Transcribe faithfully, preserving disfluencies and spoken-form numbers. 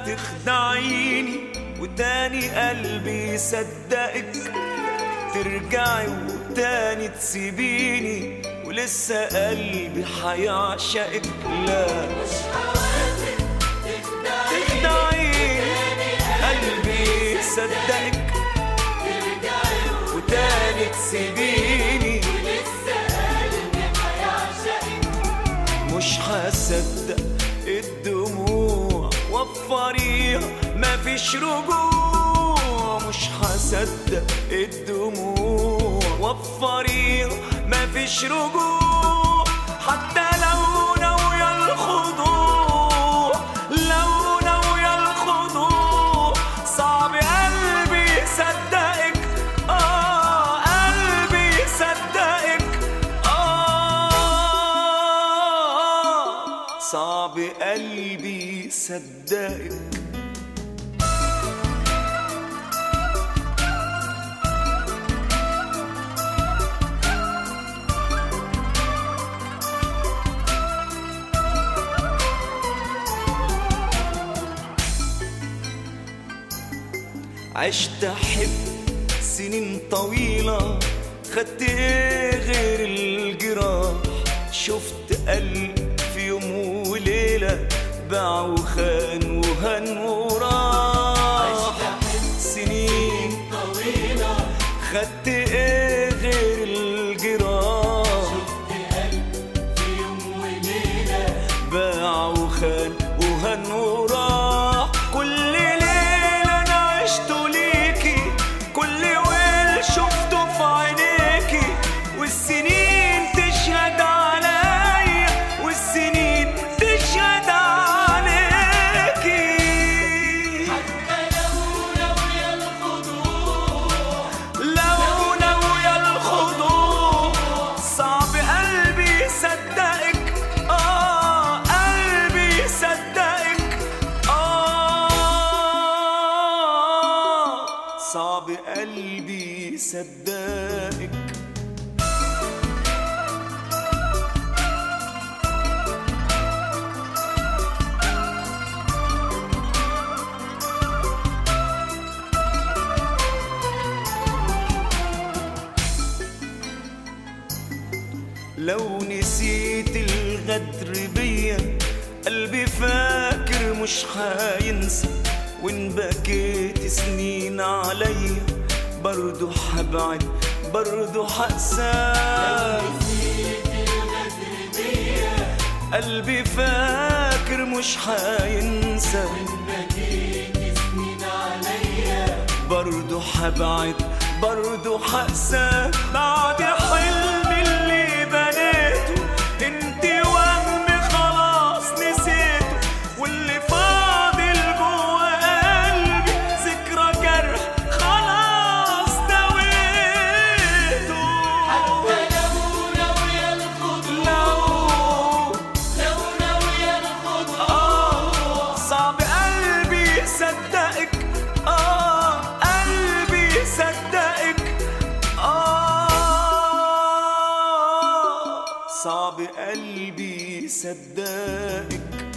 تخدعيني وتاني قلبي يصدقك، ترجعي وتاني تسيبيني ولسه قلبي حيعشقك. لا مش هوافق تخدعيني، قلبي يصدقك، ترجعي وتاني تسيبيني ولسه قلبي حيعشقك. مش هصدق الدموع وفريها مفيش رجوع، مش هصدق الدموع وفريها مفيش رجوع، حتى لو ناوية الخضوع، لو ناوية الخضوع صعب قلبي يصدقك. آه قلبي يصدقك، آه صعب قلبي يصدقك. عشت أحب سنين طويلة، خدت إيه غير الجراح؟ شفت قلب في يوم وليلة باع وخان وهن وراح. عشت أحب سنين طويلة، خدت إيه غير الجراح؟ شفت قلب في يوم وليلة باع وخان وهن وراح. كل ليلة أنا عشته ليكي، كل ويل شفته في عينيكي، والسنين تشهد عليا، والسنين تشهد عليكي. حتى لو ناوية الخضوع، لو ناوية الخضوع صعب قلبي يصدقك. آه قلبي يصدقك، آه صعب قلبي يصدقك. لو نسيت الغدر بيا قلبي فاكر مش هينسى، وإن بكيت سنين عليا برضو حبعد برضو حقسى. نسيت الغدر بيا قلبي فاكر مش هينسى، بكيت سنين عليا برضو حبعد برضو حقسى. بعد حلمي اللي بنيته انت وهمي خلاص نسيته، واللي فاضل جوا قلبي ذكرى جرح خلاص دويته. حتى لو ناوية الخضوع، لو لو ناوية الخضوع آه صعب قلبي يصدقك. آه قلبي يصدقك، آه صعب قلبي يصدقك.